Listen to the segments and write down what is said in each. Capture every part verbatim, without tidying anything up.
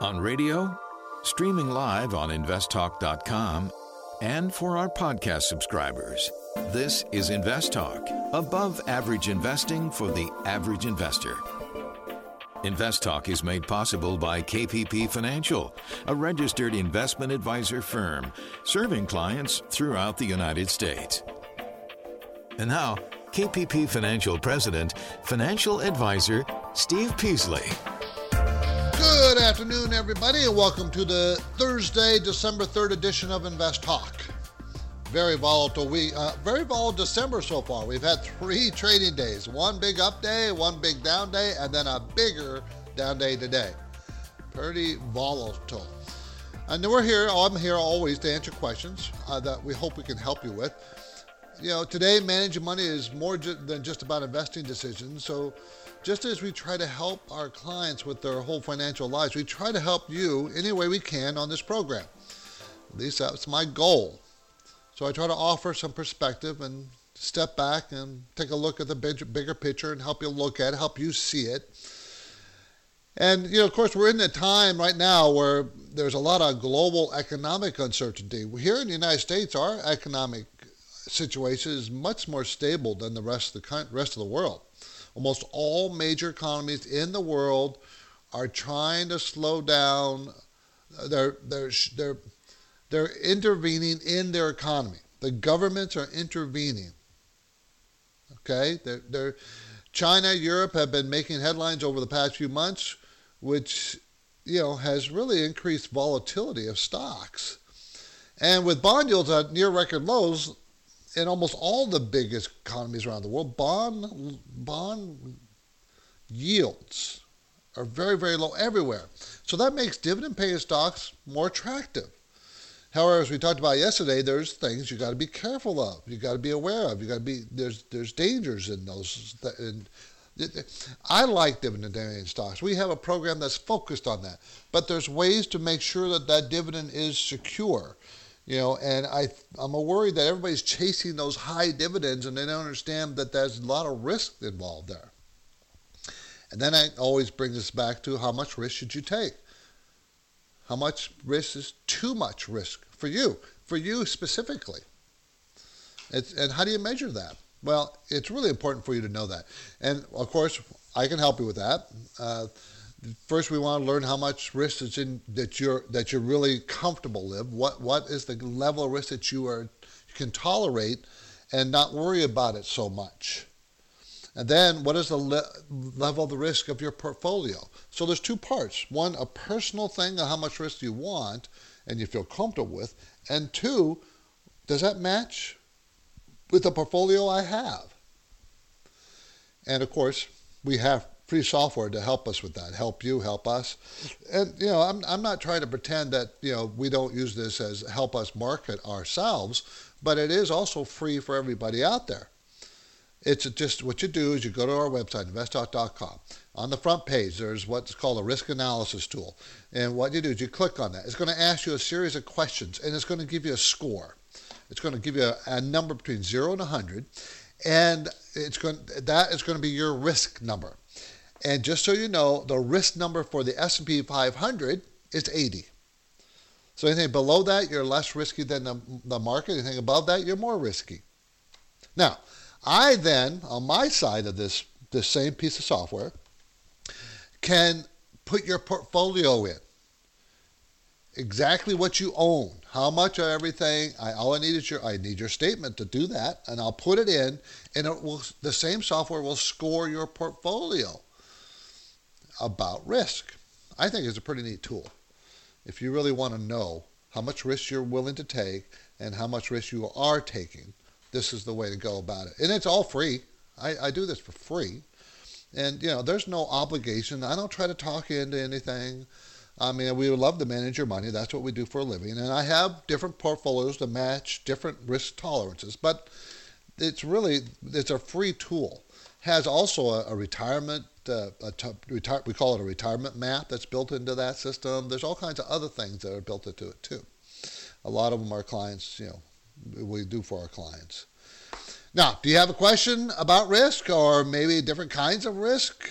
On radio, streaming live on invest talk dot com, and for our podcast subscribers. This is Invest Talk, above average investing for the average investor. Invest Talk is made possible by K P P Financial, a registered investment advisor firm serving clients throughout the United States. And now, K P P Financial President, Financial Advisor, Steve Peasley. Good afternoon, everybody, and welcome to the Thursday, December third edition of Invest Talk. Very volatile week, uh, very volatile December so far. We've had three trading days, one big up day, one big down day, and then a bigger down day today. Pretty volatile. And we're here, I'm here always to answer questions uh, that we hope we can help you with. You know, today managing money is more ju- than just about investing decisions. So just as we try to help our clients with their whole financial lives, we try to help you any way we can on this program. At least that's my goal. So I try to offer some perspective and step back and take a look at the big, bigger picture and help you look at it, help you see it. And, you know, of course, we're in a time right now where there's a lot of global economic uncertainty. Here in the United States, our economic situation is much more stable than the rest of the rest of the world. Almost all major economies in the world are trying to slow down. They're they're they're they're intervening in their economy. The governments are intervening. Okay, they're, they're China, Europe have been making headlines over the past few months, which you know has really increased volatility of stocks. And with bond yields at near record lows in almost all the biggest economies around the world, bond bond yields are very, very low everywhere. So that makes dividend-paying stocks more attractive. However, as we talked about yesterday, there's things you got to be careful of. You got to be aware of. You got to be there's there's dangers in those. And I like dividend-paying stocks. We have a program that's focused on that. But there's ways to make sure that that dividend is secure. You know, and I, I'm worried that everybody's chasing those high dividends and they don't understand that there's a lot of risk involved there. And then it always brings us back to how much risk should you take? How much risk is too much risk for you, for you specifically? It's, and how do you measure that? Well, it's really important for you to know that. And, of course, I can help you with that. Uh, First, we want to learn how much risk is in that you're that you're really comfortable with. What what is the level of risk that you are you can tolerate, and not worry about it so much. And then, what is the le- level of the risk of your portfolio? So there's two parts: one, a personal thing of how much risk you want and you feel comfortable with, and two, does that match with the portfolio I have? And of course, we have free software to help us with that, help you, help us. And, you know, I'm I'm not trying to pretend that, you know, we don't use this as help us market ourselves, but it is also free for everybody out there. It's just what you do is you go to our website, invest talk dot com. On the front page, there's what's called a risk analysis tool. And what you do is you click on that. It's going to ask you a series of questions, and it's going to give you a score. It's going to give you a, a number between zero and one hundred, and it's going that is going to be your risk number. And just so you know, the risk number for the S and P five hundred is eighty. So anything below that, you're less risky than the, the market. Anything above that, you're more risky. Now, I then, on my side of this, this same piece of software, can put your portfolio in. Exactly what you own. How much of everything. I, all I need is your I need your statement to do that, and I'll put it in, and it will the same software will score your portfolio about risk. I think it's a pretty neat tool. If you really want to know how much risk you're willing to take and how much risk you are taking, this is the way to go about it. And it's all free. I, I do this for free. And, you know, there's no obligation. I don't try to talk you into anything. I mean, we would love to manage your money. That's what we do for a living. And I have different portfolios to match different risk tolerances. But it's really, it's a free tool. Has also a, a retirement, uh, a t- retire, we call it a retirement map that's built into that system. There's all kinds of other things that are built into it too. A lot of them our clients, you know, we do for our clients. Now, do you have a question about risk or maybe different kinds of risk?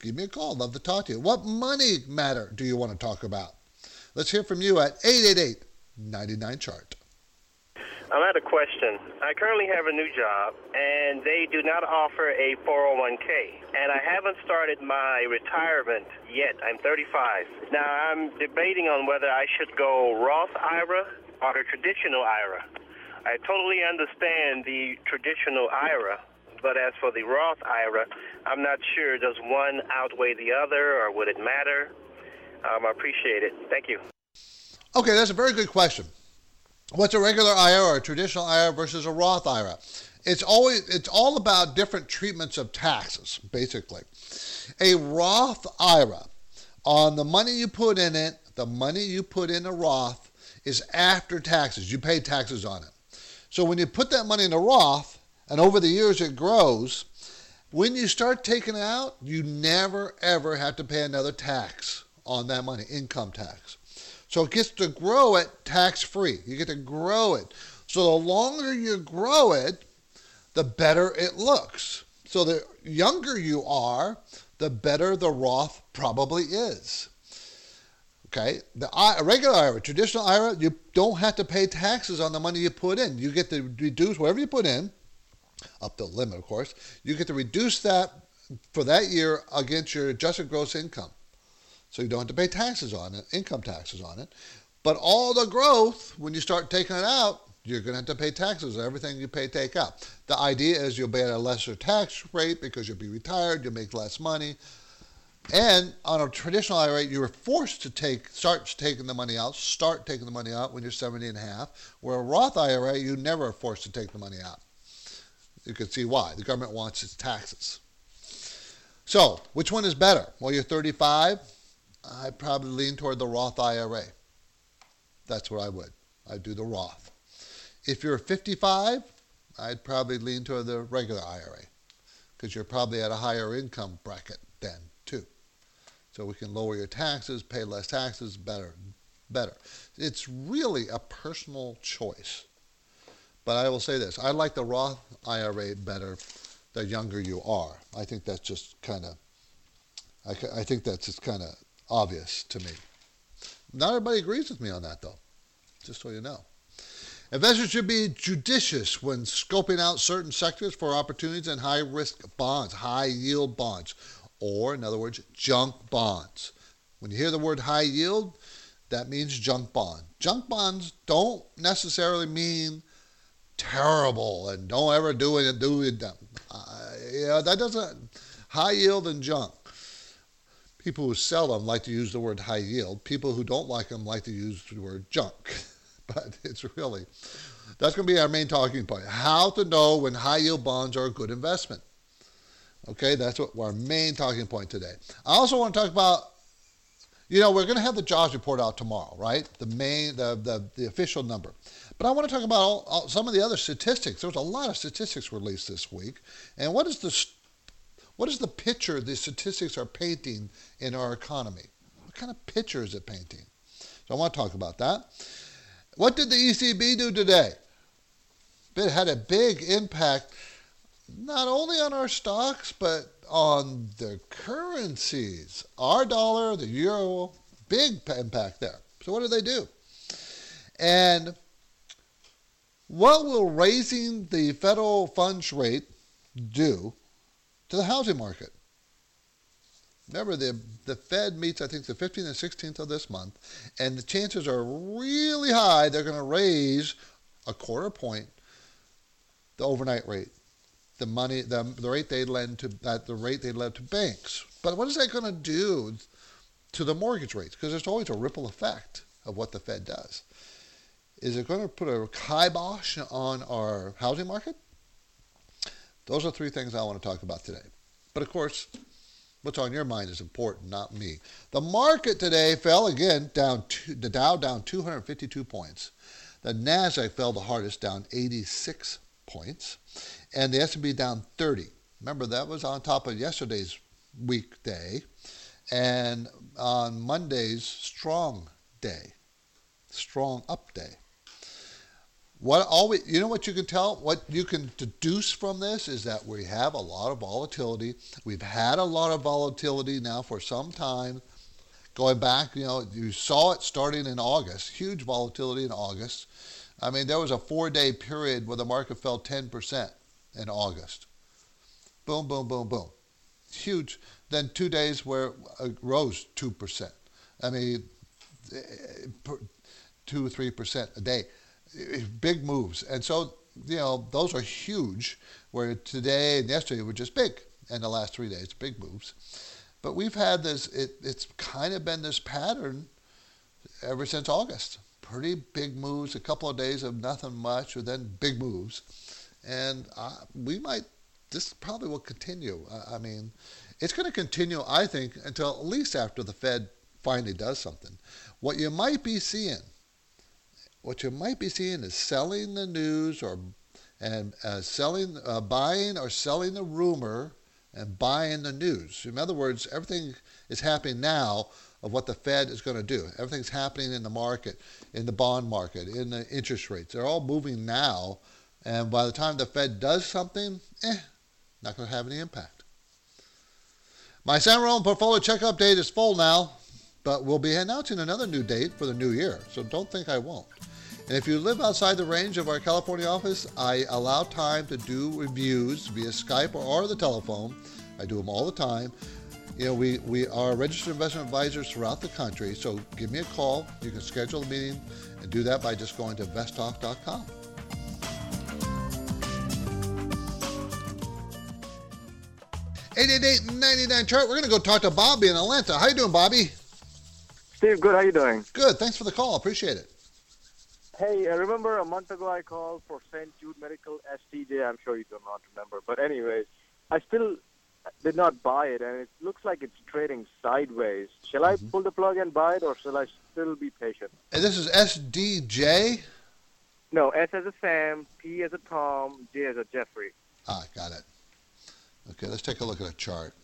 give me a call. Love to talk to you. What money matter do you want to talk about? Let's hear from you at eight eight eight, nine nine, chart. I had a question. I currently have a new job, and they do not offer a four oh one k, and I haven't started my retirement yet. I'm thirty-five. Now, I'm debating on whether I should go Roth I R A or the traditional I R A. I totally understand the traditional I R A, but as for the Roth I R A, I'm not sure. Does one outweigh the other, or would it matter? Um, I appreciate it. Thank you. Okay, that's a very good question. What's a regular I R A or a traditional I R A versus a Roth I R A? It's always it's all about different treatments of taxes, basically. A Roth I R A, on the money you put in it, the money you put in a Roth is after taxes. You pay taxes on it. So when you put that money in a Roth, and over the years it grows, when you start taking it out, you never ever have to pay another tax on that money, income tax. So it gets to grow it tax-free. You get to grow it. So the longer you grow it, the better it looks. So the younger you are, the better the Roth probably is. Okay? The I, regular I R A, traditional I R A, you don't have to pay taxes on the money you put in. You get to reduce whatever you put in, up to the limit, of course. You get to reduce that for that year against your adjusted gross income. So you don't have to pay taxes on it, income taxes on it. But all the growth, when you start taking it out, you're going to have to pay taxes on everything you pay take out. The idea is you'll be at a lesser tax rate because you'll be retired, you'll make less money. And on a traditional I R A, you're forced to take, start taking the money out, start taking the money out when you're seventy and a half. Where a Roth I R A, you never are forced to take the money out. You can see why. The government wants its taxes. So, which one is better? Well, you're thirty-five. I'd probably lean toward the Roth I R A. That's what I would. I'd do the Roth. If you're fifty-five, I'd probably lean toward the regular I R A because you're probably at a higher income bracket then too. So we can lower your taxes, pay less taxes, better, better. It's really a personal choice. But I will say this, I like the Roth I R A better the younger you are. I think that's just kind of, I, I think that's just kind of obvious to me. Not everybody agrees with me on that though, just so you know. Investors should be judicious when scoping out certain sectors for opportunities in high-risk bonds, high-yield bonds, or in other words, junk bonds. When you hear the word high yield, that means junk bond. Junk bonds don't necessarily mean terrible and don't ever do it, do it. Uh, yeah, that doesn't, high yield and junk. People who sell them like to use the word high yield. People who don't like them like to use the word junk. But it's really, that's going to be our main talking point. How to know when high yield bonds are a good investment. Okay, that's what our main talking point today. I also want to talk about, you know, we're going to have the jobs report out tomorrow, right? The main, the the, the official number. But I want to talk about all, all, some of the other statistics. There was a lot of statistics released this week. And what is the what is the picture the statistics are painting in our economy? What kind of picture is it painting? So I want to talk about that. What did the E C B do today? It had a big impact, not only on our stocks, but on the currencies. Our dollar, the euro, big impact there. So what did they do? And what will raising the federal funds rate do to the housing market? Remember, the, the Fed meets, I think, the fifteenth and sixteenth of this month, and the chances are really high they're going to raise a quarter point the overnight rate, the money, the, the rate they lend to, at the rate they lend to banks. But what is that going to do to the mortgage rates? Because there's always a ripple effect of what the Fed does. Is it going to put a kibosh on our housing market? Those are three things I want to talk about today. But of course, what's on your mind is important, not me. The market today fell again, down two, the Dow down two hundred fifty-two points. The NASDAQ fell the hardest, down eighty-six points. And the S and P down thirty. Remember, that was on top of yesterday's weekday. And on Monday's strong day, strong up day. What all we, you know what you can tell, what you can deduce from this is that we have a lot of volatility. We've had a lot of volatility now for some time. Going back, you know, you saw it starting in August, huge volatility in August. I mean, there was a four-day period where the market fell ten percent in August. Boom, boom, boom, boom. Huge. Then two days where it rose two percent. I mean, two or three percent a day. Big moves. And so, you know, those are huge, where today and yesterday were just big, and the last three days, big moves. But we've had this, it, it's kind of been this pattern ever since August. Pretty big moves, a couple of days of nothing much, or then big moves. And uh, we might, this probably will continue. I, I mean, it's going to continue, I think, until at least after the Fed finally does something. What you might be seeing, what you might be seeing is selling the news or and uh, selling, uh, buying or selling the rumor and buying the news. In other words, everything is happening now of what the Fed is going to do. Everything's happening in the market, in the bond market, in the interest rates. They're all moving now, and by the time the Fed does something, eh, not going to have any impact. My San Ramon portfolio checkup date is full now, but we'll be announcing another new date for the new year, so don't think I won't. And if you live outside the range of our California office, I allow time to do reviews via Skype or the telephone. I do them all the time. You know, we, we are registered investment advisors throughout the country, so give me a call. You can schedule a meeting and do that by just going to invest talk dot com. eight eight eight, nine nine, chart. We're going to go talk to Bobby in Atlanta. How you doing, Bobby? Steve, good. How you doing? Good. Thanks for the call. Appreciate it. Hey, I remember a month ago I called for Saint Jude Medical S T J. I'm sure you do not remember. But anyways, I still did not buy it, and it looks like it's trading sideways. Shall mm-hmm. I pull the plug and buy it, or shall I still be patient? And this is S D J? No, S as a Sam, P as a Tom, J as a Jeffrey. Ah, got it. Okay, let's take a look at a chart.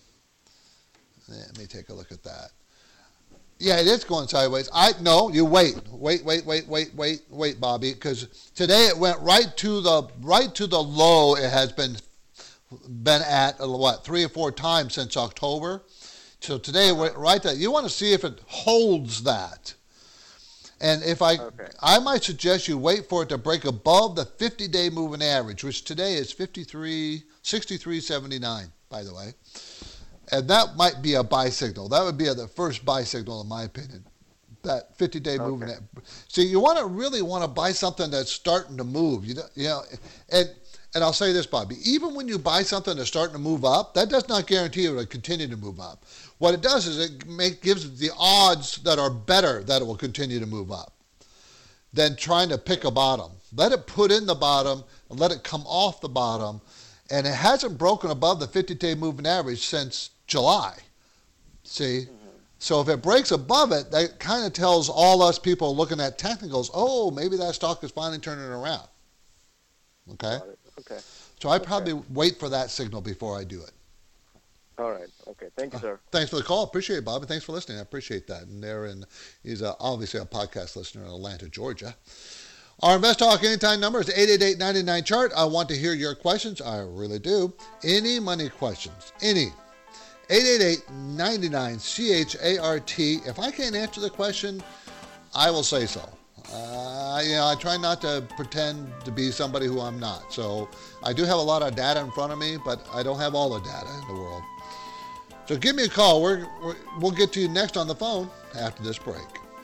Let me take a look at that. Yeah, it is going sideways. I no, you wait, wait, wait, wait, wait, wait, wait, Bobby, because today it went right to the right to the low. It has been been at what three or four times since October. So today it went right there. You want to see if it holds that. And if I, okay. I might suggest you wait for it to break above the fifty-day moving average, which today is fifty-three, sixty-three seventy-nine, by the way. And that might be a buy signal. That would be the first buy signal, in my opinion. That fifty-day okay. moving average. See, you want to really want to buy something that's starting to move. You know, you know, and and I'll say this, Bobby. Even when you buy something that's starting to move up, that does not guarantee it will continue to move up. What it does is it make, gives the odds that are better that it will continue to move up than trying to pick a bottom. Let it put in the bottom and let it come off the bottom. And it hasn't broken above the fifty-day moving average since July. See? Mm-hmm. So if it breaks above it, that kind of tells all us people looking at technicals, oh, maybe that stock is finally turning around. Okay? Okay. So I'd probably okay. wait for that signal before I do it. All right. Okay. Thank you, sir. Uh, thanks for the call. Appreciate it, Bob. And thanks for listening. I appreciate that. And there, in, he's uh, obviously a podcast listener in Atlanta, Georgia. Our Invest Talk Anytime number is eight eight eight, nine nine, chart. I want to hear your questions. I really do. Any money questions. Any. eight eight eight, nine nine, C H A R T. If I can't answer the question, I will say so. Uh, you know, I try not to pretend to be somebody who I'm not. So I do have a lot of data in front of me, but I don't have all the data in the world. So give me a call. We're, we're, we'll get to you next on the phone after this break.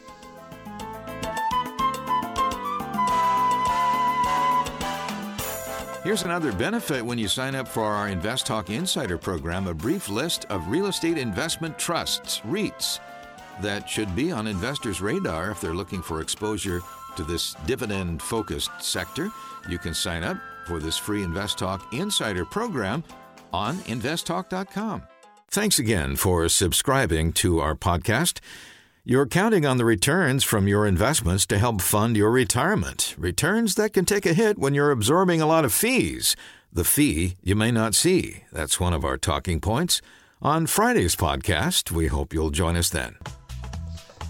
Here's another benefit when you sign up for our Invest Talk Insider program, a brief list of real estate investment trusts, REITs, that should be on investors' radar if they're looking for exposure to this dividend-focused sector. You can sign up for this free Invest Talk Insider program on invest talk dot com. Thanks again for subscribing to our podcast. You're counting on the returns from your investments to help fund your retirement. Returns that can take a hit when you're absorbing a lot of fees. The fee you may not see. That's one of our talking points. On Friday's podcast, we hope you'll join us then.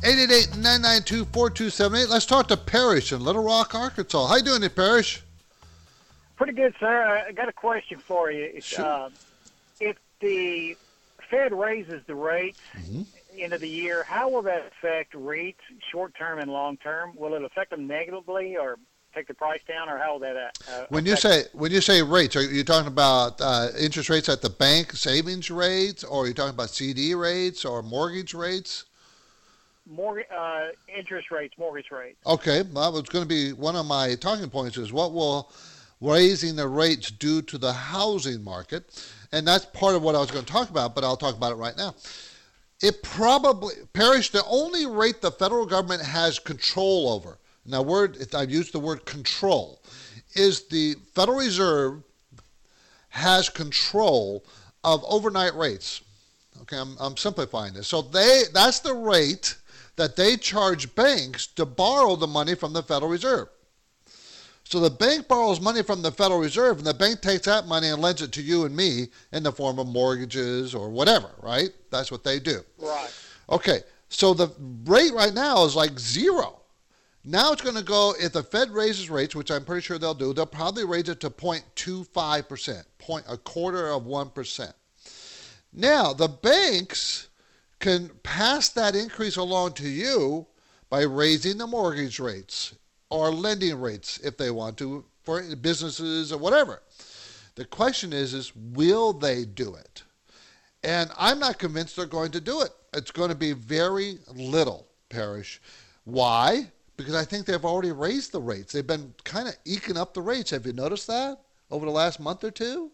eight eight eight, nine nine two, four two seven eight. Let's talk to Parrish in Little Rock, Arkansas. How you doing, Parrish? Pretty good, sir. I got a question for you. It's, Sure. uh, if the Fed raises the rates Mm-hmm. end of the year, how will that affect REITs, short-term and long-term? Will it affect them negatively or take the price down, or how will that uh, When you affect say when you say rates, are you talking about uh, interest rates at the bank, savings rates, or are you talking about C D rates or mortgage rates? mortgage, uh, interest rates, mortgage rates? Okay, well, it's going to be one of my talking points is what will raising the rates do to the housing market, and that's part of what I was going to talk about, but I'll talk about it right now. It probably, Parrish, the only rate the federal government has control over, now word, I've used the word control, is the Federal Reserve has control of overnight rates. Okay, I'm, I'm simplifying this. So they that's the rate that they charge banks to borrow the money from the Federal Reserve. So the bank borrows money from the Federal Reserve, and the bank takes that money and lends it to you and me in the form of mortgages or whatever, right? That's what they do. Right. Okay, so the rate right now is like zero. Now it's going to go, if the Fed raises rates, which I'm pretty sure they'll do, they'll probably raise it to zero point two five percent, point, a quarter of one percent. Now, the banks can pass that increase along to you by raising the mortgage rates or lending rates if they want to for businesses or whatever. The question is, is will they do it? And I'm not convinced they're going to do it. It's going to be very little, Parrish. Why? Because I think they've already raised the rates. They've been kind of eking up the rates. Have you noticed that over the last month or two?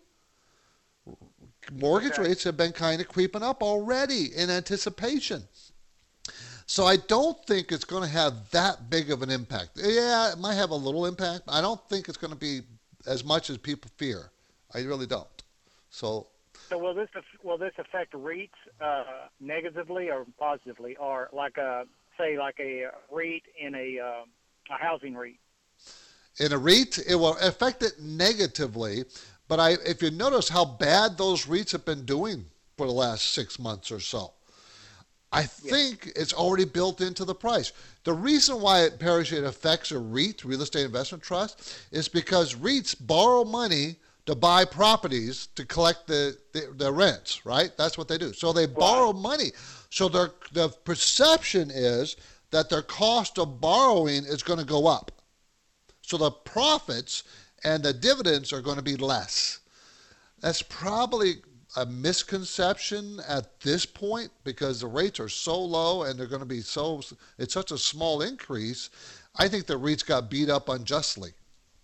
Mortgage Okay. rates have been kind of creeping up already in anticipation. So I don't think it's going to have that big of an impact. Yeah, it might have a little impact. I don't think it's going to be as much as people fear. I really don't. So So will this aff- will this affect REITs uh, negatively or positively, or like a say like a REIT in a uh, a housing REIT? in a REIT, it will affect it negatively. But I, if you notice how bad those REITs have been doing for the last six months or so, I think it's already built into the price. The reason why it, Parrish, it affects a REIT, real estate investment trust, is because REITs borrow money to buy properties to collect the, the, the rents, right? That's what they do. So they borrow money. So their, the perception is that their cost of borrowing is going to go up. So the profits and the dividends are going to be less. That's probably a misconception at this point because the rates are so low and they're going to be so, it's such a small increase. I think the REITs got beat up unjustly.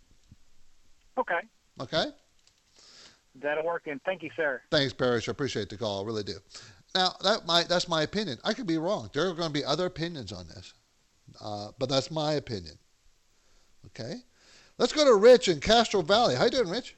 Okay, Okay? that'll work. And thank you, sir. Thanks, Parrish. I appreciate the call. I really do. Now, that might, that's my opinion. I could be wrong. There are going to be other opinions on this. Uh, but that's my opinion. Okay? Let's go to Rich in Castro Valley. How you doing, Rich?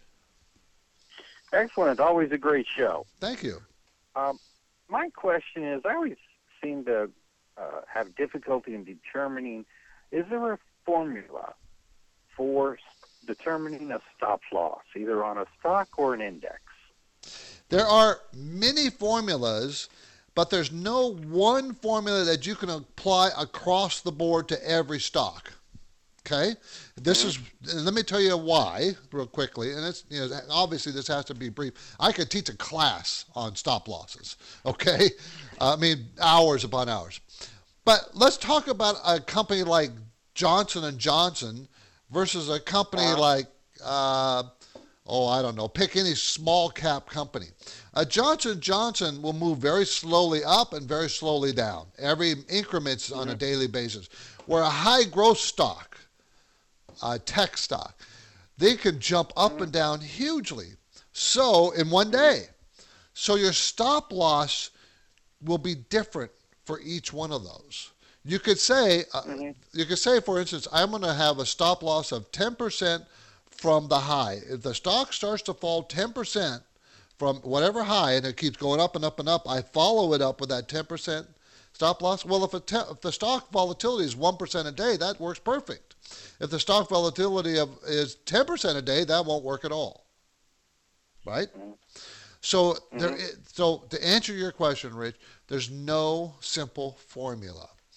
Excellent. Always a great show. Thank you. Um, my question is, I always seem to uh, have difficulty in determining, is there a formula for s- determining a stop loss, either on a stock or an index? There are many formulas, but there's no one formula that you can apply across the board to every stock. Okay, this is. Let me tell you why, real quickly. And it's, you know, obviously this has to be brief. I could teach a class on stop losses. Okay, uh, I mean hours upon hours. But let's talk about a company like Johnson and Johnson versus a company Uh-huh. like, uh, oh, I don't know, pick any small cap company. Uh, Johnson and Johnson will move very slowly up and very slowly down, every increments on a daily basis. Where a high growth stock, Uh, tech stock, they can jump up and down hugely. So in one day. So your stop loss will be different for each one of those. You could say, uh, you could say, for instance, I'm going to have a stop loss of ten percent from the high. If the stock starts to fall ten percent from whatever high and it keeps going up and up and up, I follow it up with that ten percent stop loss. Well, if, a te- if the stock volatility is one percent a day, that works perfect. If the stock volatility of, is ten percent a day, that won't work at all. Right? So, there is, so to answer your question, Rich, there's no simple formula.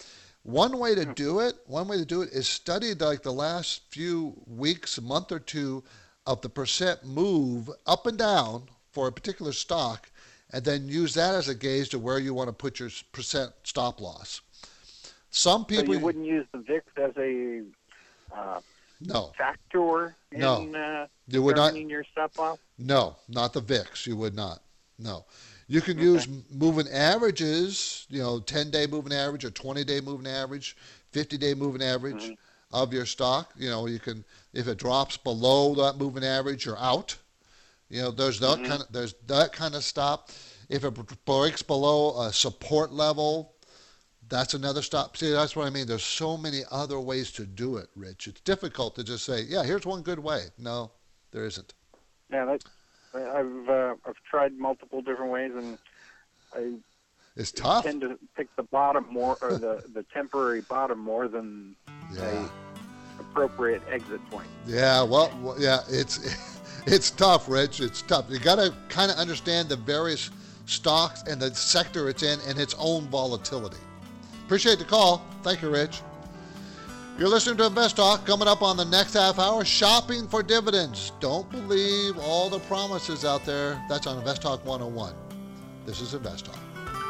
One way to do it, one way to do it is study like the last few weeks, month or two of the percent move up and down for a particular stock, and then use that as a gauge to where you want to put your percent stop loss. Some people... So you wouldn't use the V I X as a uh, no. factor in no. uh, you would not, determining your stop loss? No, not the V I X. You would not. No. You can Okay. use moving averages, you know, ten-day moving average or twenty-day moving average, fifty-day moving average Mhm. of your stock. You know, you can, if it drops below that moving average, you're out. You know, there's that Mhm. kind of there's that kind of stop. If it breaks below a support level, that's another stop. See, that's what I mean. There's so many other ways to do it, Rich. It's difficult to just say, yeah, here's one good way. No, there isn't. Yeah, that, I've uh, I've tried multiple different ways, and I It's tough. tend to pick the bottom more, or the, the temporary bottom more than Yeah. a appropriate exit point. Yeah, well, well, yeah, it's it's tough, Rich. It's tough. You got to kind of understand the various stocks and the sector it's in and its own volatility. Appreciate the call. Thank you, Rich. You're listening to Invest Talk. Coming up on the next half hour, shopping for dividends. Don't believe all the promises out there. That's on Invest Talk one oh one. This is Invest Talk.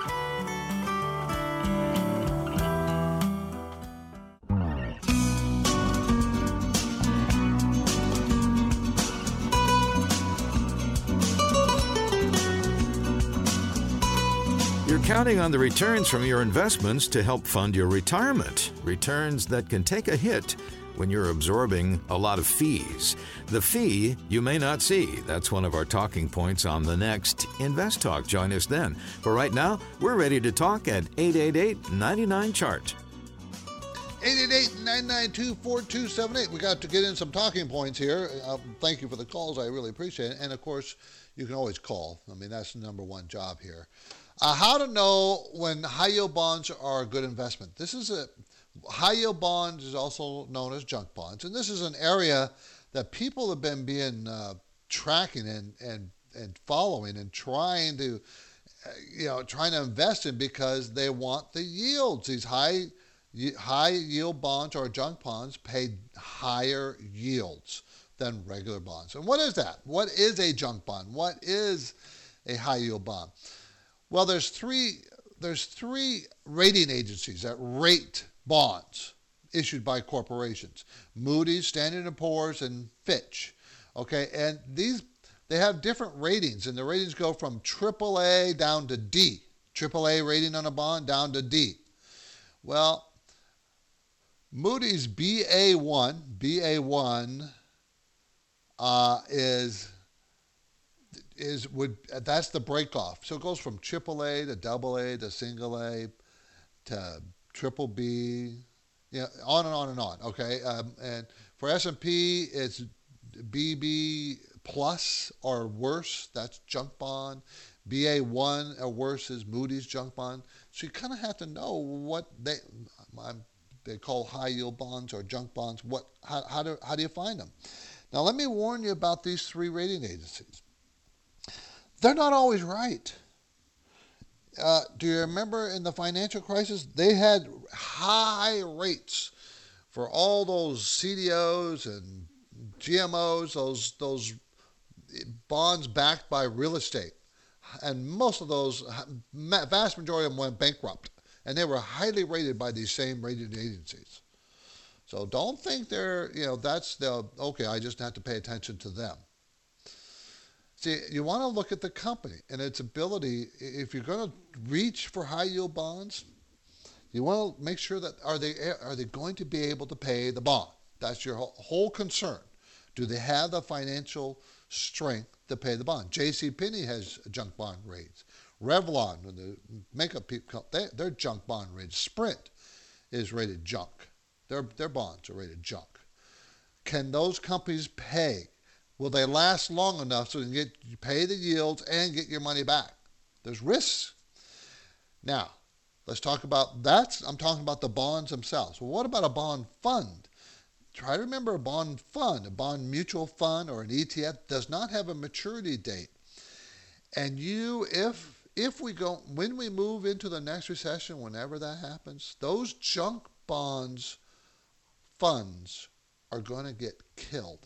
You're counting on the returns from your investments to help fund your retirement. Returns that can take a hit when you're absorbing a lot of fees. The fee you may not see. That's one of our talking points on the next Invest Talk. Join us then. For right now, we're ready to talk at eight eight eight, nine nine, chart. eight eight eight, nine nine two, four two seven eight. We got to get in some talking points here. Uh, thank you for the calls. I really appreciate it. And, of course, you can always call. I mean, that's the number one job here. Uh, how to know when high-yield bonds are a good investment. This is a high-yield bonds is also known as junk bonds, and this is an area that people have been being uh, tracking and, and and following and trying to, uh, you know, trying to invest in because they want the yields. These high high-yield bonds or junk bonds pay higher yields than regular bonds. And what is that? What is a junk bond? What is a high-yield bond? Well, there's three there's three rating agencies that rate bonds issued by corporations: Moody's, Standard and Poor's, and Fitch. Okay, and these they have different ratings, and the ratings go from triple A down to D. triple A rating on a bond down to D. Well, Moody's B A one B A one uh, is. is would that's the break off. So it goes from triple A to double A to single A to triple B, you know, on and on and on. Okay, um, and for S and P, it's B B plus or worse. That's junk bond. B A one or worse is Moody's junk bond. So you kind of have to know what they they call high yield bonds or junk bonds. What how how do how do you find them? Now let me warn you about these three rating agencies. They're not always right. Uh, do you remember in the financial crisis, they had high rates for all those C D Os and G M Os, those those bonds backed by real estate. And most of those, vast majority of them went bankrupt. And they were highly rated by these same rating agencies. So don't think they're, you know, that's the, okay, I just have to pay attention to them. See, you want to look at the company and its ability. If you're going to reach for high yield bonds, you want to make sure that are they are they going to be able to pay the bond? That's your whole concern. Do they have the financial strength to pay the bond? J C Penney has junk bond rates. Revlon, the makeup people, they, they're junk bond rates. Sprint is rated junk. Their their bonds are rated junk. Can those companies pay? Will they last long enough so you can get you pay the yields and get your money back? There's risks. Now, let's talk about that. I'm talking about the bonds themselves. Well, what about a bond fund? Try to remember a bond fund, a bond mutual fund or an E T F does not have a maturity date. And you, if if we go, when we move into the next recession, whenever that happens, those junk bonds funds are going to get killed.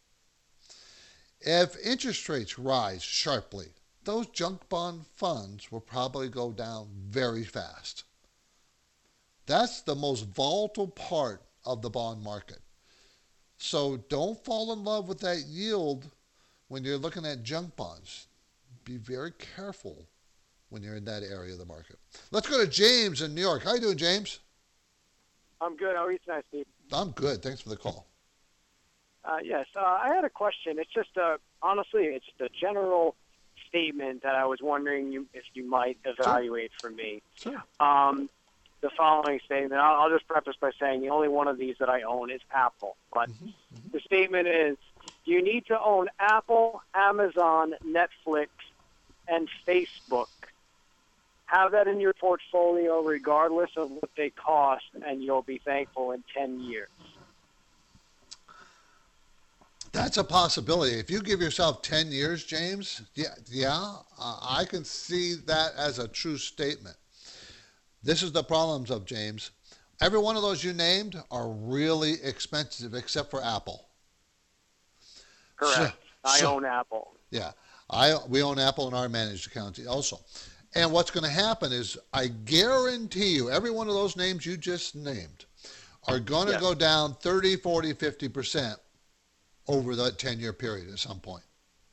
If interest rates rise sharply, those junk bond funds will probably go down very fast. That's the most volatile part of the bond market. So don't fall in love with that yield when you're looking at junk bonds. Be very careful when you're in that area of the market. Let's go to James in New York. How you doing, James? I'm good. How are you tonight, Steve? I'm good. Thanks for the call. Uh, yes, uh, I had a question. It's just, uh, honestly, it's the general statement that I was wondering you, if you might evaluate sure. for me. Sure. Um, the following statement, I'll, I'll just preface by saying the only one of these that I own is Apple. But mm-hmm, mm-hmm. the statement is, you need to own Apple, Amazon, Netflix, and Facebook. Have that in your portfolio regardless of what they cost, and you'll be thankful in ten years. That's a possibility. If you give yourself ten years, James, yeah, yeah, uh, I can see that as a true statement. This is the problems of James. Every one of those you named are really expensive, except for Apple. Correct. So, I so, own Apple. Yeah, I we own Apple in our managed account also. And what's going to happen is, I guarantee you, every one of those names you just named are going to yes. go down thirty, forty, fifty percent over that ten-year period at some point.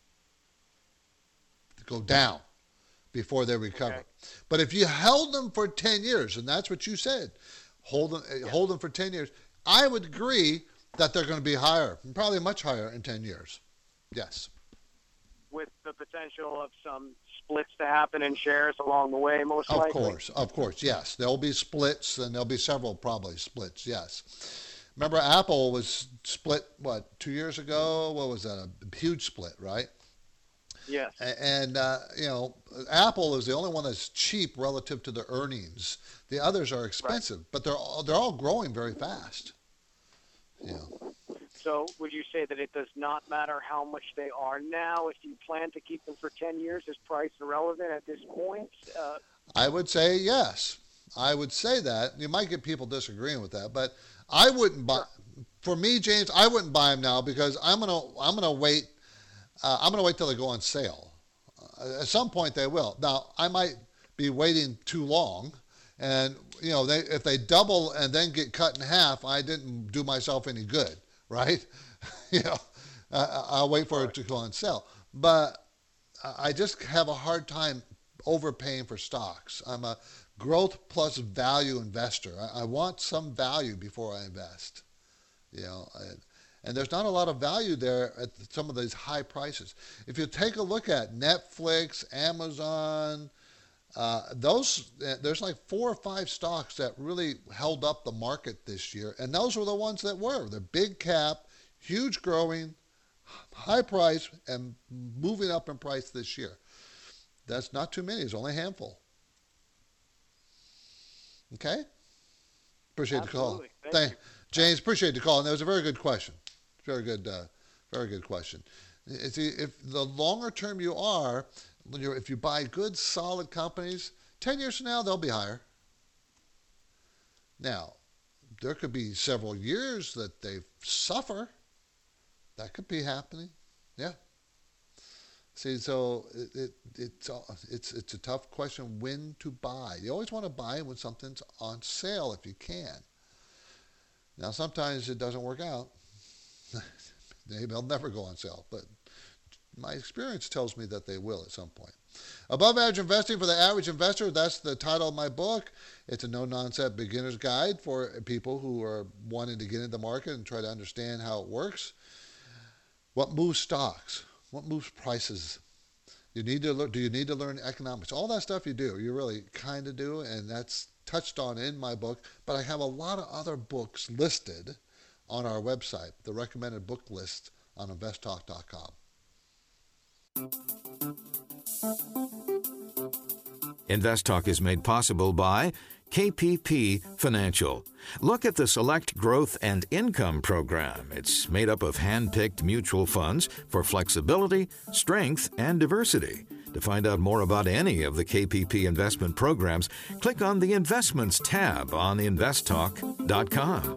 Go down before they recover. Okay. But if you held them for ten years, and that's what you said, hold them, yeah. hold them for ten years, I would agree that they're going to be higher, probably much higher in ten years. Yes. With the potential of some splits to happen in shares along the way, most of likely? Of course, of course, yes. There'll be splits, and there'll be several probably splits, yes. Remember, Apple was split, what, two years ago? What was that? A huge split, right? Yes. And, uh, you know, Apple is the only one that's cheap relative to the earnings. The others are expensive, right. but they're all, they're all growing very fast. You know. So would you say that it does not matter how much they are now? If you plan to keep them for ten years, is price irrelevant at this point? Uh, I would say yes. I would say that. You might get people disagreeing with that, but I wouldn't buy. For me, James, I wouldn't buy them now because I'm gonna I'm gonna wait. Uh, I'm gonna wait till they go on sale. Uh, at some point, they will. Now, I might be waiting too long, and you know, they if they double and then get cut in half, I didn't do myself any good. Right? you know, uh, I'll wait for it to go on sale. But I just have a hard time overpaying for stocks. I'm a growth plus value investor. I, I want some value before I invest. You know, and, and there's not a lot of value there at some of these high prices. If you take a look at Netflix, Amazon, uh, those there's like four or five stocks that really held up the market this year, and those were the ones that were. They're big cap, huge growing, high price, and moving up in price this year. That's not too many. It's only a handful. Okay? Appreciate Absolutely. the call. Thank, Thank James, appreciate the call. And that was a very good question. Very good, uh, very good question. If, if the longer term you are, when you're, if you buy good, solid companies, ten years from now, they'll be higher. Now, there could be several years that they suffer. That could be happening. Yeah. See, so it, it, it's, it's, it's a tough question when to buy. You always want to buy when something's on sale if you can. Now, sometimes it doesn't work out. They'll never go on sale, but my experience tells me that they will at some point. Above Average Investing for the Average Investor, that's the title of my book. It's a no-nonsense beginner's guide for people who are wanting to get into the market and try to understand how it works. What moves stocks? What moves prices? You need to learn, do you need to learn economics? All that stuff you do, you really kind of do, and that's touched on in my book. But I have a lot of other books listed on our website, the recommended book list on invest talk dot com. InvestTalk is made possible by K P P Financial. Look at the Select Growth and Income Program. It's made up of hand-picked mutual funds for flexibility, strength, and diversity. To find out more about any of the K P P investment programs, click on the Investments tab on invest talk dot com.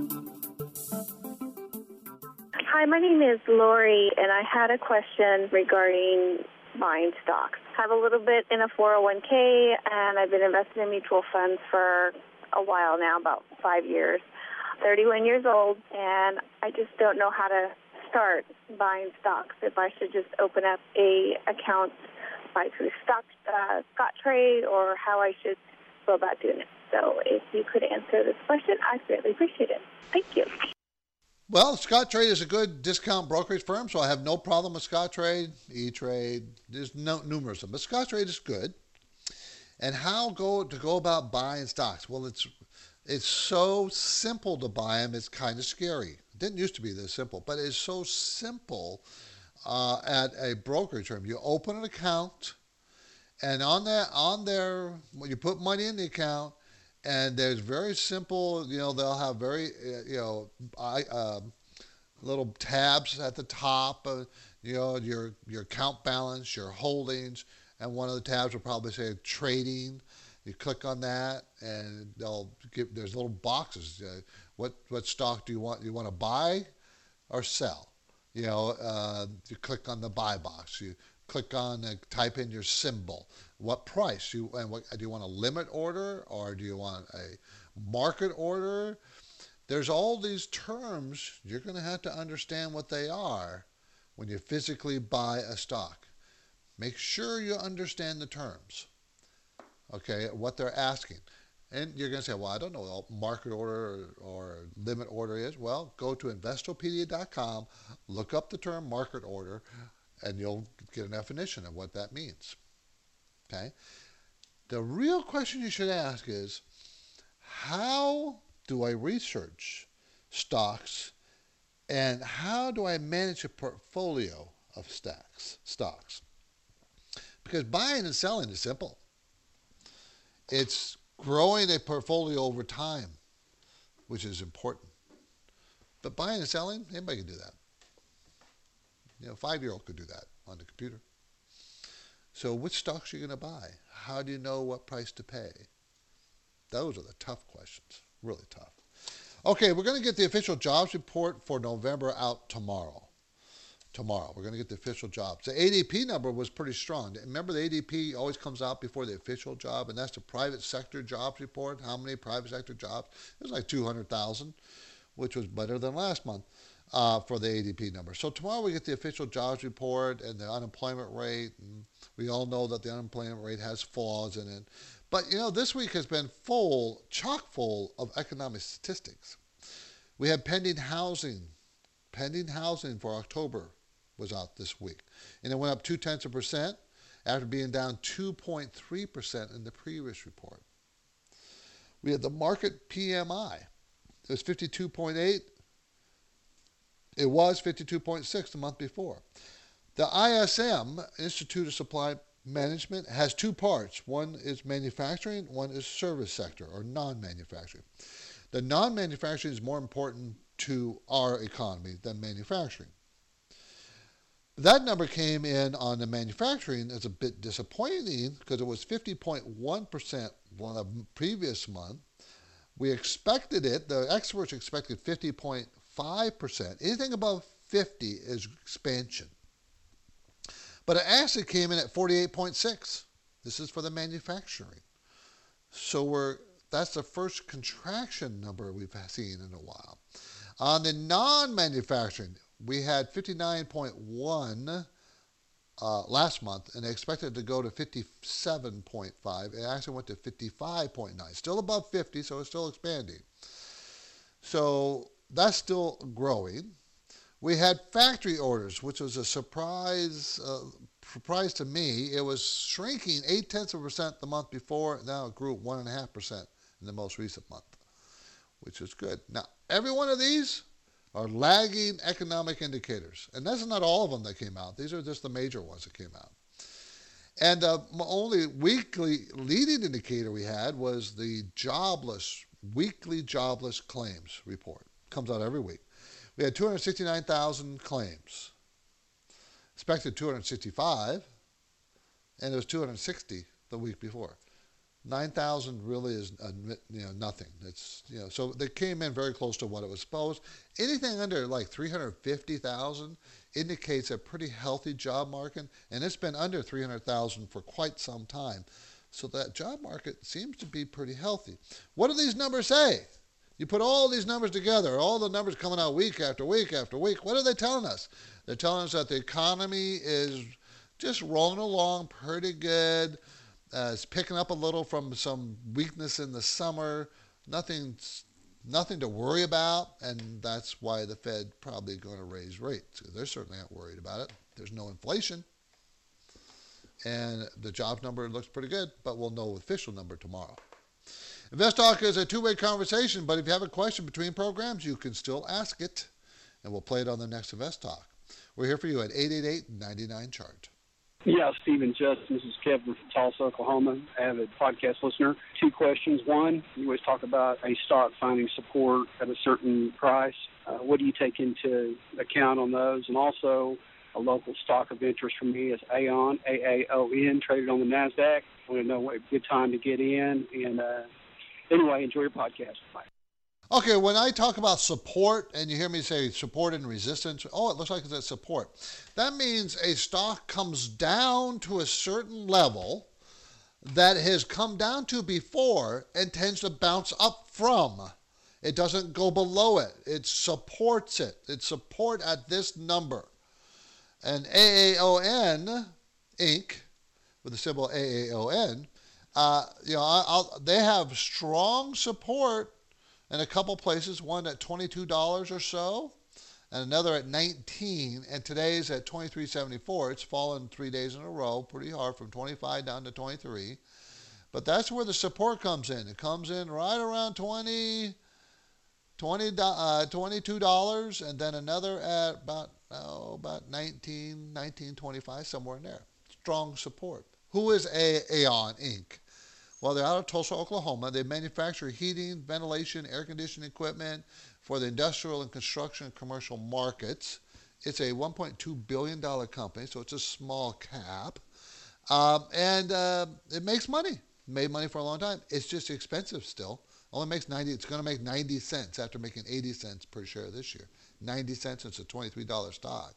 Hi, my name is Lori, and I had a question regarding buying stocks. I have a little bit in a four oh one k, and I've been investing in mutual funds for a while now, about five years. thirty-one years old, and I just don't know how to start buying stocks. If I should just open up a account by through stock, uh, Scottrade, or how I should go about doing it. So if you could answer this question, I'd greatly appreciate it. Thank you. Well, Scottrade is a good discount brokerage firm, so I have no problem with Scottrade, E-Trade. There's no, numerous of them, but Scottrade is good. And how go to go about buying stocks? Well, it's it's so simple to buy them. It's kind of scary. It didn't used to be this simple, but it's so simple uh, at a brokerage firm. You open an account, and on that on there, when you put money in the account, and there's very simple, you know, they'll have very, uh, you know, I, uh, little tabs at the top, uh, you know, your your account balance, your holdings, and one of the tabs will probably say trading. You click on that, and they'll give, there's little boxes. Uh, what what stock do you want? You want to buy or sell? You know, uh, you click on the buy box. You click on, uh, type in your symbol. What price? You and what do you want? A limit order, or do you want a market order? There's all these terms. You're going to have to understand what they are when you physically buy a stock. Make sure you understand the terms. Okay, what they're asking. And you're going to say, well, I don't know what market order or, or limit order is. Well, go to investopedia dot com, look up the term market order, and you'll get a definition of what that means. Okay? The real question you should ask is, how do I research stocks, and how do I manage a portfolio of stocks? stocks? Because buying and selling is simple. It's growing a portfolio over time, which is important. But buying and selling, anybody can do that. You know, a five-year-old could do that on the computer. So which stocks are you going to buy? How do you know what price to pay? Those are the tough questions, really tough. Okay, we're going to get the official jobs report for November out tomorrow. Tomorrow, we're going to get the official jobs. The A D P number was pretty strong. Remember, the A D P always comes out before the official job, and that's the private sector jobs report. How many private sector jobs? It was like two hundred thousand, which was better than last month uh, for the A D P number. So tomorrow we get the official jobs report and the unemployment rate. And we all know that the unemployment rate has flaws in it. But, you know, this week has been full, chock full of economic statistics. We had pending housing. Pending housing for October was out this week. And it went up two-tenths of a percent after being down two point three percent in the previous report. We had the market P M I. It was fifty-two point eight. It was fifty-two point six the month before. The I S M, Institute of Supply Management, has two parts. One is manufacturing, one is service sector or non-manufacturing. The non-manufacturing is more important to our economy than manufacturing. That number came in on the manufacturing as a bit disappointing because it was fifty point one percent on the previous month. We expected it, the experts expected fifty point five percent. Anything above fifty is expansion. But it actually came in at forty-eight point six. This is for the manufacturing. So we're that's the first contraction number we've seen in a while. On the non-manufacturing, we had fifty-nine point one uh, last month, and they expected it to go to fifty-seven point five. It actually went to fifty-five point nine. Still above fifty, so it's still expanding. So that's still growing. We had factory orders, which was a surprise, uh, surprise to me. It was shrinking eight-tenths of a percent the month before. Now it grew one point five percent in the most recent month, which is good. Now, every one of these are lagging economic indicators. And that's not all of them that came out. These are just the major ones that came out. And the only weekly leading indicator we had was the jobless, weekly jobless claims report. Comes out every week. We had two hundred sixty-nine thousand claims. Expected two hundred sixty-five. and it was two hundred sixty the week before. nine thousand really is uh, you know nothing. It's you know so they came in very close to what it was supposed. Anything under like three hundred fifty thousand indicates a pretty healthy job market, and it's been under three hundred thousand for quite some time. So that job market seems to be pretty healthy. What do these numbers say? You put all these numbers together, all the numbers coming out week after week after week. What are they telling us? They're telling us that the economy is just rolling along pretty good. Uh, it's picking up a little from some weakness in the summer. Nothing, nothing to worry about, and that's why the Fed probably going to raise rates. They're certainly not worried about it. There's no inflation, and the jobs number looks pretty good, but we'll know the official number tomorrow. Invest Talk is a two-way conversation, but if you have a question between programs, you can still ask it, and we'll play it on the next Invest Talk. We're here for you at eight eight eight, nine nine, chart. Yeah, Stephen Justin. This is Kevin from Tulsa, Oklahoma, avid podcast listener. Two questions. One, you always talk about a stock finding support at a certain price. Uh, what do you take into account on those? And also, a local stock of interest for me is Aon, A A O N, traded on the NASDAQ. I want to know what a good time to get in. And uh, anyway, enjoy your podcast. Bye. Okay, when I talk about support and you hear me say support and resistance, oh, it looks like it's at support. That means a stock comes down to a certain level that has come down to before and tends to bounce up from. It doesn't go below it. It supports it. It's support at this number. And A A O N, Incorporated, with the symbol A A O N, uh, you know, I'll, they have strong support in a couple places, one at twenty-two dollars or so, and another at nineteen dollars, and today's at twenty-three seventy-four. It's fallen three days in a row, pretty hard, from twenty-five down to twenty-three. But that's where the support comes in. It comes in right around twenty, twenty, uh, twenty-two dollars, and then another at about, oh, about nineteen, nineteen twenty-five, somewhere in there. Strong support. Who is Aon, Incorporated? Well, they're out of Tulsa, Oklahoma. They manufacture heating, ventilation, air conditioning equipment for the industrial and construction and commercial markets. It's a one point two billion dollars company, so it's a small cap. Um, and uh, it makes money. Made money for a long time. It's just expensive still. Only makes ninety. It's going to make ninety cents after making eighty cents per share this year. ninety cents. It's a twenty-three dollars stock.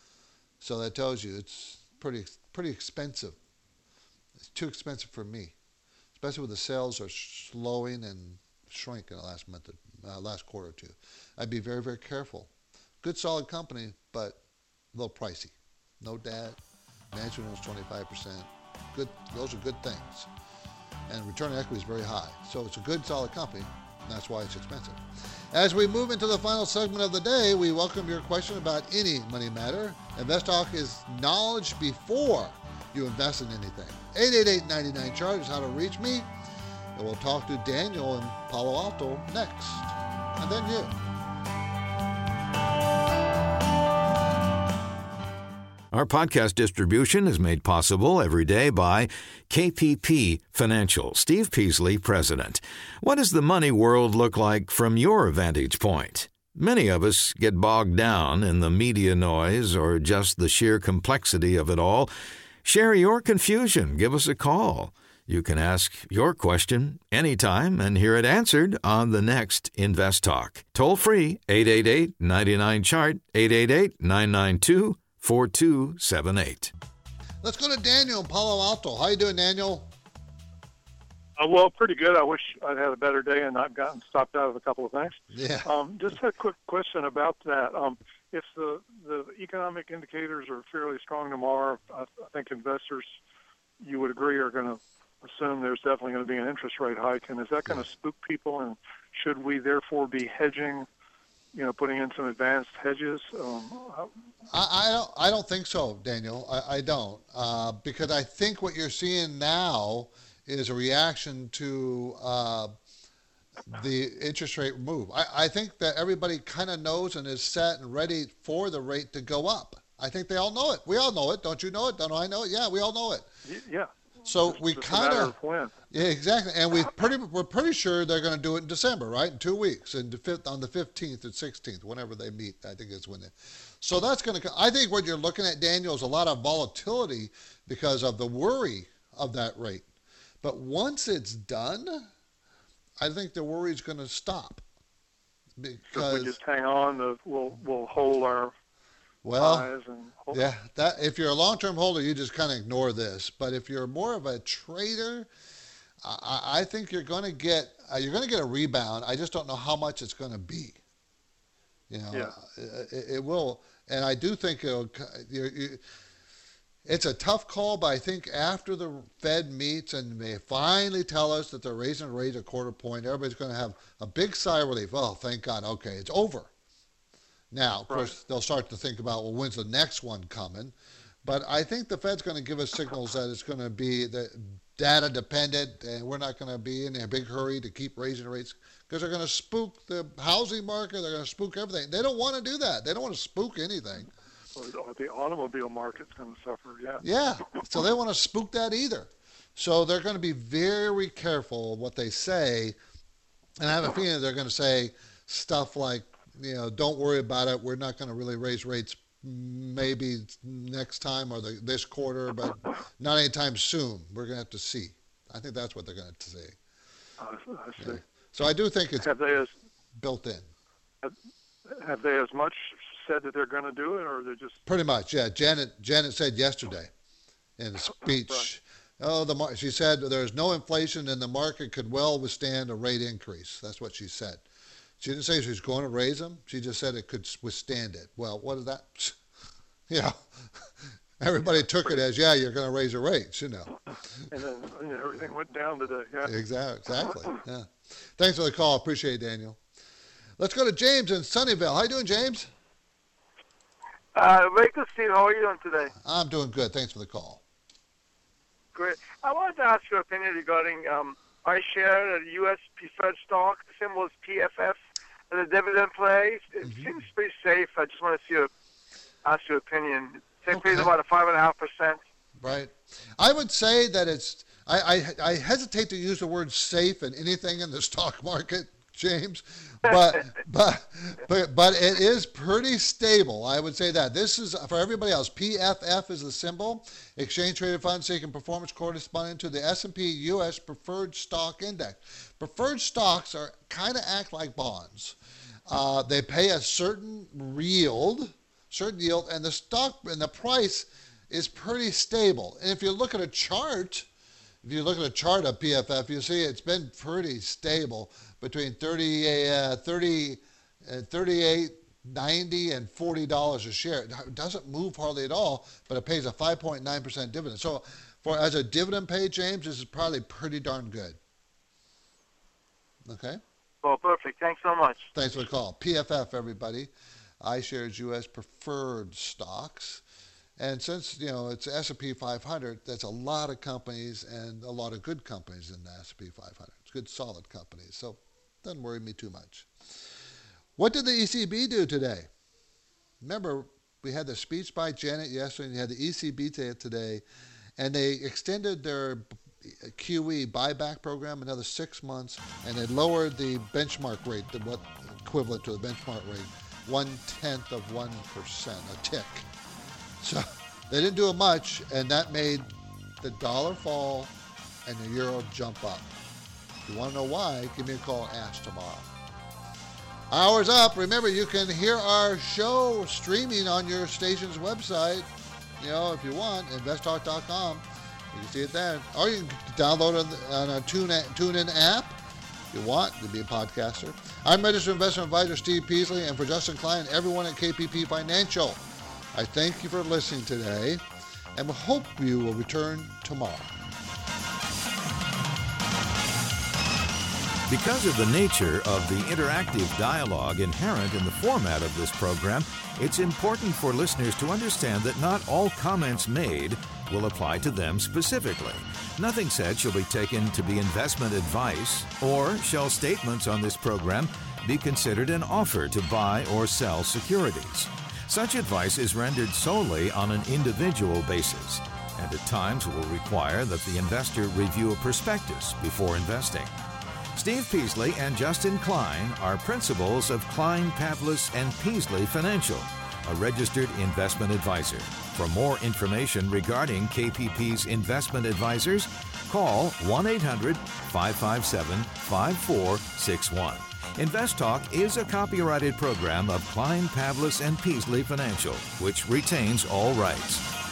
So that tells you it's pretty pretty expensive. It's too expensive for me, especially when the sales are slowing and shrink in the last month, uh, last quarter or two. I'd be very, very careful. Good, solid company, but a little pricey. No debt. Management owns twenty-five percent. Good. Those are good things. And return on equity is very high. So it's a good, solid company, and that's why it's expensive. As we move into the final segment of the day, we welcome your question about any money matter. Invest Talk is knowledge before you invest in anything. eight eight eight, nine nine, chart is how to reach me. And we'll talk to Daniel in Palo Alto next. And then you. Our podcast distribution is made possible every day by K P P Financial. Steve Peasley, President. What does the money world look like from your vantage point? Many of us get bogged down in the media noise or just the sheer complexity of it all. Share your confusion. Give us a call. You can ask your question anytime and hear it answered on the next Invest Talk. Toll free, eight eight eight, nine nine, chart, eight eight eight, nine nine two, four two seven eight. Let's go to Daniel in Palo Alto. How you doing, Daniel? Uh, well, pretty good. I wish I'd had a better day and not gotten stopped out of a couple of things. Yeah. Um, just a quick question about that. Um, if the, the economic indicators are fairly strong tomorrow, I, I think investors, you would agree, are going to assume there's definitely going to be an interest rate hike. And is that going to spook people? And should we therefore be hedging, you know, putting in some advanced hedges? Um, how... I, I don't. I don't think so, Daniel. I, I don't, uh, because I think what you're seeing now is a reaction to uh, the interest rate move. I, I think that everybody kind of knows and is set and ready for the rate to go up. I think they all know it. We all know it. Don't you know it? Don't I know it? Yeah, we all know it. Yeah. So we Just a kind matter of of when. yeah, exactly, and we pretty we're pretty sure they're going to do it in December, right? In two weeks, in the fifth, on the fifteenth and sixteenth, whenever they meet. I think is when they. So that's going to. I think what you're looking at, Daniel, is a lot of volatility because of the worry of that rate. But once it's done, I think the worry is going to stop. Because So if we just hang on, the, we'll we'll hold our well, eyes and hold. yeah, that if you're a long-term holder, you just kind of ignore this. But if you're more of a trader, I, I think you're going to get uh, you're going to get a rebound. I just don't know how much it's going to be. You know, Yeah. it, it will, and I do think it'll. You're, you, it's a tough call, but I think after the Fed meets and they finally tell us that they're raising the rate a quarter point, everybody's going to have a big sigh of relief. Oh, thank God. Okay, it's over. Now, of course, Right. they'll start to think about, well, when's the next one coming? But I think the Fed's going to give us signals that it's going to be the data dependent, and we're not going to be in a big hurry to keep raising rates because they're going to spook the housing market. They're going to spook everything. They don't want to do that. They don't want to spook anything. Or the automobile market's going to suffer. Yeah. Yeah, so they want to spook that either. So they're going to be very careful what they say, and I have a feeling they're going to say stuff like, you know, don't worry about it. We're not going to really raise rates maybe next time or the, this quarter, but not anytime soon. We're going to have to see. I think that's what they're going to say. I, I see. Yeah. So I do think it's Have they as built in. have, have they as much said that they're going to do it, or are they just Pretty much, yeah. Janet Janet said yesterday in a speech, oh, the mar- she said there's no inflation and the market could well withstand a rate increase. That's what she said. She didn't say she was going to raise them. She just said it could withstand it. Well, what is that? Yeah. Everybody took it as, yeah, you're going to raise your rates, you know. and then you know, everything went down today? Yeah. Exactly. Exactly. Yeah. Thanks for the call. Appreciate it, Daniel. Let's go to James in Sunnyvale. How you doing, James? Uh, very good, Steve. How are you doing today? I'm doing good. Thanks for the call. Great. I wanted to ask your opinion regarding um, iShare, a U S preferred stock. The symbol is P F F, and the dividend play. It Mm-hmm. seems pretty safe. I just want to see your, ask your opinion. It pays Okay. about a five and a half percent. Right. I would say that it's, I, I, I hesitate to use the word safe in anything in the stock market, James, but, but, but, but it is pretty stable. I would say that. This is for everybody else. P F F is the symbol, exchange traded fund seeking performance corresponding to the S and P U S preferred stock index. Preferred stocks are kind of act like bonds. Uh, they pay a certain yield, certain yield, and the stock and the price is pretty stable. And if you look at a chart, if you look at a chart of P F F, you see it's been pretty stable between thirty, uh, thirty, uh, thirty-eight, ninety, and forty dollars a share. It doesn't move hardly at all, but it pays a five point nine percent dividend. So, for as a dividend pay, James, this is probably pretty darn good. Okay. Well, perfect. Thanks so much. Thanks for the call. P F F, everybody. iShares U S preferred stocks. And since, you know, it's S and P five hundred, that's a lot of companies and a lot of good companies in the S and P five hundred. It's good, solid companies. So doesn't worry me too much. What did the E C B do today? Remember, we had the speech by Janet yesterday, and you had the E C B today, and they extended their Q E buyback program another six months, and they lowered the benchmark rate, the what equivalent to the benchmark rate, one-tenth of one percent, a tick. So they didn't do it much, and that made the dollar fall and the euro jump up. If you want to know why, give me a call, ask tomorrow. Hour's up. Remember, you can hear our show streaming on your station's website, you know, if you want, invest talk dot com. You can see it there. Or you can download it on a TuneIn app if you want to be a podcaster. I'm registered investment advisor Steve Peasley, and for Justin Klein and everyone at K P P Financial, I thank you for listening today, and we hope you will return tomorrow. Because of the nature of the interactive dialogue inherent in the format of this program, it's important for listeners to understand that not all comments made will apply to them specifically. Nothing said shall be taken to be investment advice, or shall statements on this program be considered an offer to buy or sell securities. Such advice is rendered solely on an individual basis. and at times will require that the investor review a prospectus before investing. Steve Peasley and Justin Klein are principals of Klein, Pavlis and Peasley Financial, a registered investment advisor. For more information regarding K P P's investment advisors, call one eight hundred, five five seven, five four six one. Invest Talk is a copyrighted program of Klein, Pavlis and Peasley Financial, which retains all rights.